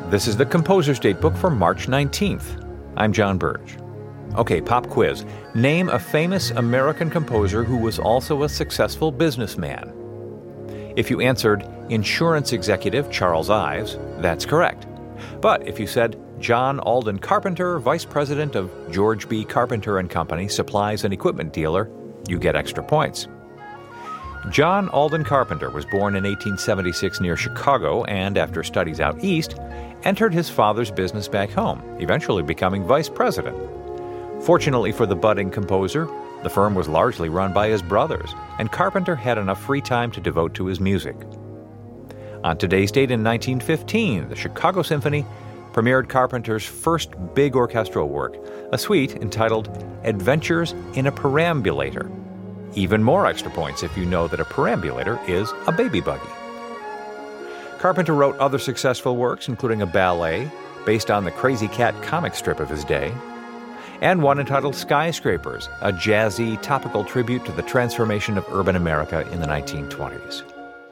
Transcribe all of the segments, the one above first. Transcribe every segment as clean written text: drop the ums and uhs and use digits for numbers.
This is the Composer's Datebook for March 19th. I'm John Burge. Okay, pop quiz. Name a famous American composer who was also a successful businessman. If you answered insurance executive Charles Ives, that's correct. But if you said John Alden Carpenter, vice president of George B. Carpenter and Company, supplies and equipment dealer, you get extra points. John Alden Carpenter was born in 1876 near Chicago and, after studies out east, entered his father's business back home, eventually becoming vice president. Fortunately for the budding composer, the firm was largely run by his brothers, and Carpenter had enough free time to devote to his music. On today's date in 1915, the Chicago Symphony premiered Carpenter's first big orchestral work, a suite entitled Adventures in a Perambulator. Even more extra points if you know that a perambulator is a baby buggy. Carpenter wrote other successful works, including a ballet based on the Crazy Cat comic strip of his day, and one entitled Skyscrapers, a jazzy, topical tribute to the transformation of urban America in the 1920s.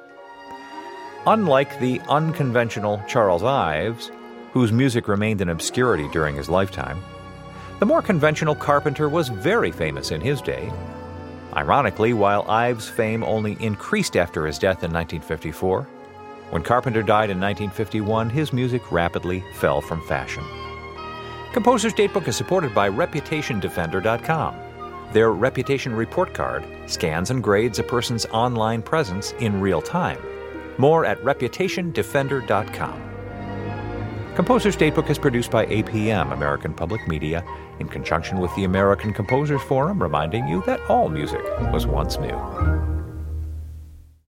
Unlike the unconventional Charles Ives, whose music remained in obscurity during his lifetime, the more conventional Carpenter was very famous in his day. Ironically, while Ives' fame only increased after his death in 1954, when Carpenter died in 1951, his music rapidly fell from fashion. Composer's Datebook is supported by ReputationDefender.com. Their reputation report card scans and grades a person's online presence in real time. More at ReputationDefender.com. Composer's Datebook is produced by APM, American Public Media, in conjunction with the American Composers Forum, reminding you that all music was once new.